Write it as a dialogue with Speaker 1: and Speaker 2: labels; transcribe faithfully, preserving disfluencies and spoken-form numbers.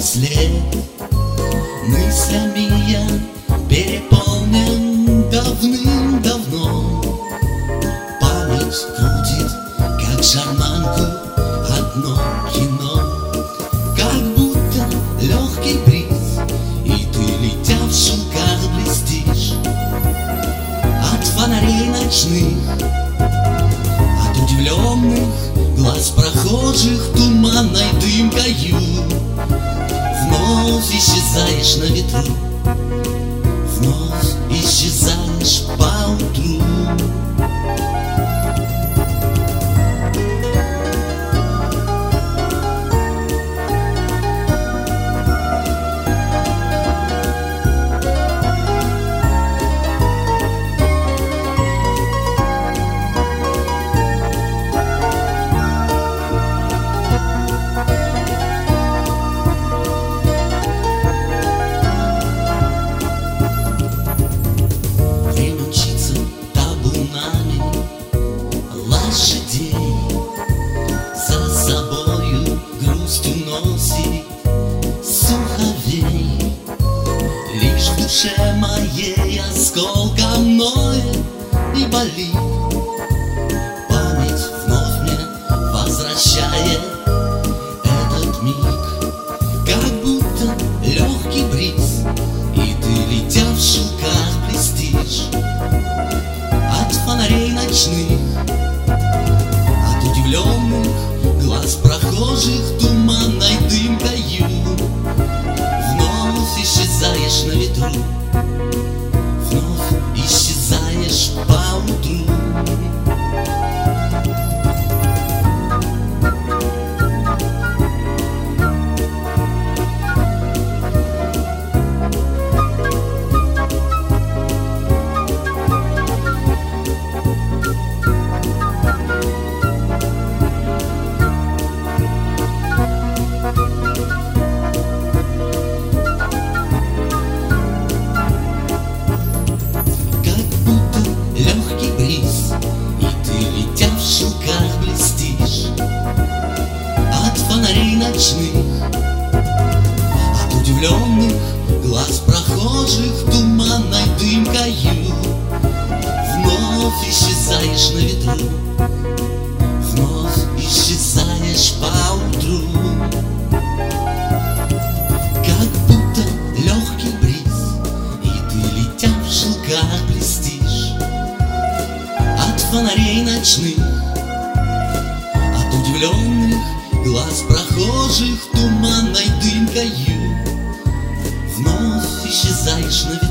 Speaker 1: след. Мыслями я переполнен давным-давно. Память крутит, как шарманку, одно кино. Как будто легкий бриз, и ты, летя в шелках, блестишь от фонарей ночных, от удивленных глаз прохожих туманной дымкою. Вновь исчезаешь на ветру, вновь исчезаешь поутру. Лошадей за собою грусть уносит суховей. Лишь в душе моей осколком ноет и болит. Память вновь мне возвращает этот миг, как будто легкий бриз, и ты, летя в шелках, блестишь от фонарей ночных, удивленных глаз прохожих туманной дымкою. Вновь исчезаешь на ветру, вновь исчезаешь поутру. От удивленных глаз прохожих туманной дымкою. Вновь исчезаешь на ветру, вновь исчезаешь поутру. Как будто легкий бриз, и ты, летя в шелках, блестишь от фонарей ночных, от удивленных глаз прохожих туманной дымкою. Вновь исчезаешь на ветру,